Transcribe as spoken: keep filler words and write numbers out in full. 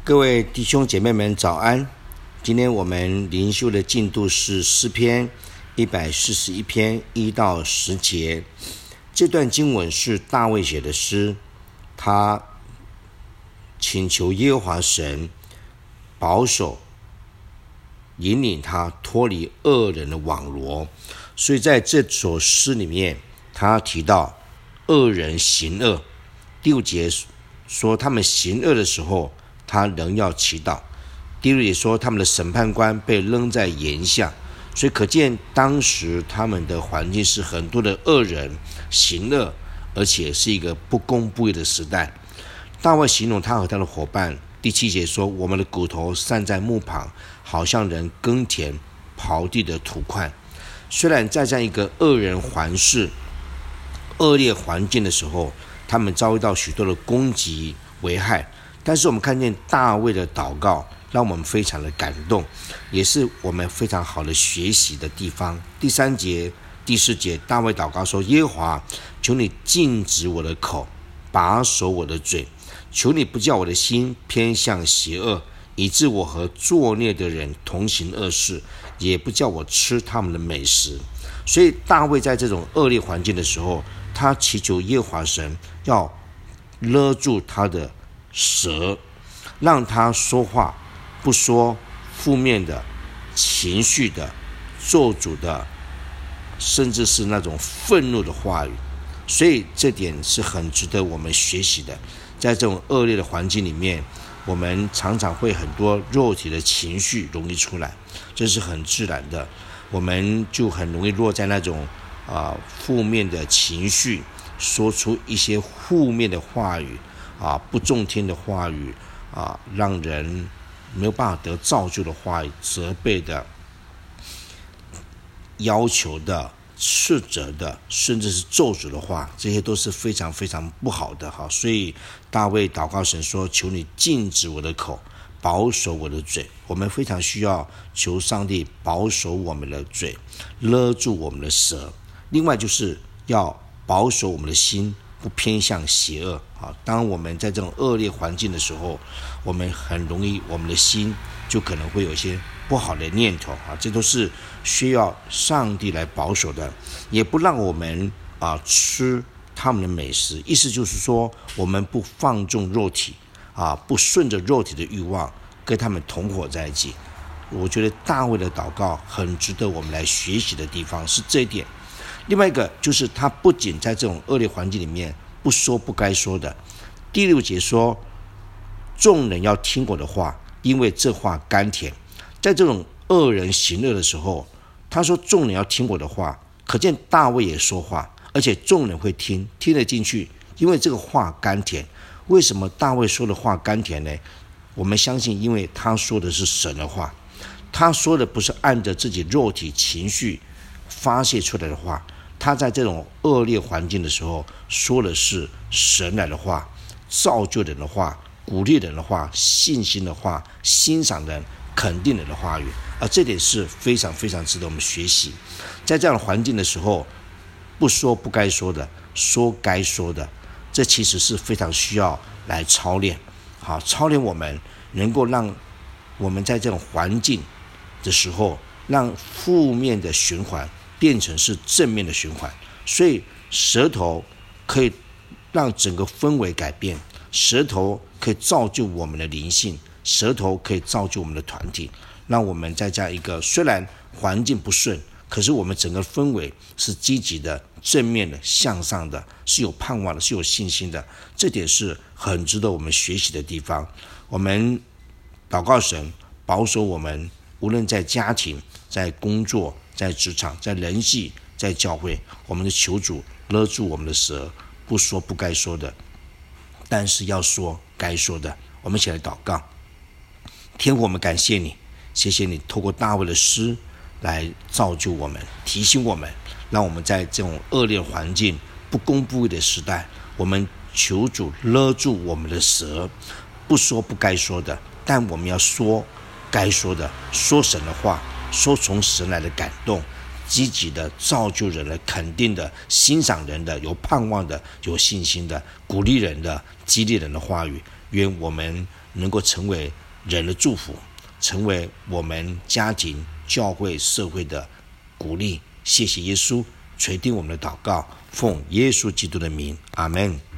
各位弟兄姐妹们早安，今天我们灵修的进度是诗篇一百四十一篇一到十节。这段经文是大卫写的诗，他请求耶和华神保守引领他脱离恶人的网罗，所以在这首诗里面他提到恶人行恶，第五节说他们行恶的时候他仍要祈祷，第六节说他们的审判官被扔在岩下，所以可见当时他们的环境是很多的恶人行恶，而且是一个不公不义的时代。大卫形容他和他的伙伴，第七节说我们的骨头散在墓旁，好像人耕田刨地的土块。虽然在这样一个恶人环视恶劣环境的时候，他们遭遇到许多的攻击危害，但是我们看见大卫的祷告让我们非常的感动，也是我们非常好的学习的地方。第三节第四节大卫祷告说，耶和华，求你禁止我的口，把守我的嘴，求你不叫我的心偏向邪恶，以致我和作孽的人同行恶事，也不叫我吃他们的美食。所以大卫在这种恶劣环境的时候，他祈求耶和华神要勒住他的舌，让他说话不说负面的情绪的咒诅的，甚至是那种愤怒的话语。所以这点是很值得我们学习的。在这种恶劣的环境里面，我们常常会很多肉体的情绪容易出来，这是很自然的，我们就很容易落在那种、呃、负面的情绪，说出一些负面的话语啊，不中听的话语啊，让人没有办法得造就的话语，责备的、要求的、斥责的，甚至是咒诅的话，这些都是非常非常不好的哈。所以大卫祷告神说，求你禁止我的口，保守我的嘴。我们非常需要求上帝保守我们的嘴，勒住我们的舌。另外就是要保守我们的心，不偏向邪恶。当我们在这种恶劣环境的时候，我们很容易我们的心就可能会有一些不好的念头，这都是需要上帝来保守的。也不让我们吃他们的美食，意思就是说我们不放纵肉体，不顺着肉体的欲望跟他们同伙在一起。我觉得大卫的祷告很值得我们来学习的地方是这一点。另外一个就是他不仅在这种恶劣环境里面不说不该说的，第六节说众人要听我的话，因为这话甘甜。在这种恶人行恶的时候，他说众人要听我的话，可见大卫也说话，而且众人会听，听得进去，因为这个话甘甜。为什么大卫说的话甘甜呢？我们相信因为他说的是神的话，他说的不是按着自己肉体情绪发泄出来的话，他在这种恶劣环境的时候说的是神来的话，造就人的话，鼓励人的话，信心的话，欣赏人肯定人的话语。而这点是非常非常值得我们学习。在这样的环境的时候，不说不该说的，说该说的，这其实是非常需要来操练。好，操练我们能够让我们在这种环境的时候，让负面的循环变成是正面的循环。所以舌头可以让整个氛围改变，舌头可以造就我们的灵性，舌头可以造就我们的团体，让我们在这样一个虽然环境不顺，可是我们整个氛围是积极的、正面的、向上的，是有盼望的，是有信心的。这点是很值得我们学习的地方。我们祷告神保守我们，无论在家庭、在工作、在职场、在人际、在教会，我们的求主勒住我们的舌，不说不该说的，但是要说该说的。我们一起来祷告。天父，我们感谢你，谢谢你透过大卫的诗来造就我们，提醒我们，让我们在这种恶劣环境、不公不义的时代，我们求主勒住我们的舌，不说不该说的，但我们要说该说的，说神的话，说从神来的感动，积极的造就人的、肯定的、欣赏人的、有盼望的、有信心的、鼓励人的、激励人的话语。愿我们能够成为人的祝福，成为我们家庭、教会、社会的鼓励。谢谢耶稣垂听我们的祷告，奉耶稣基督的名，阿们。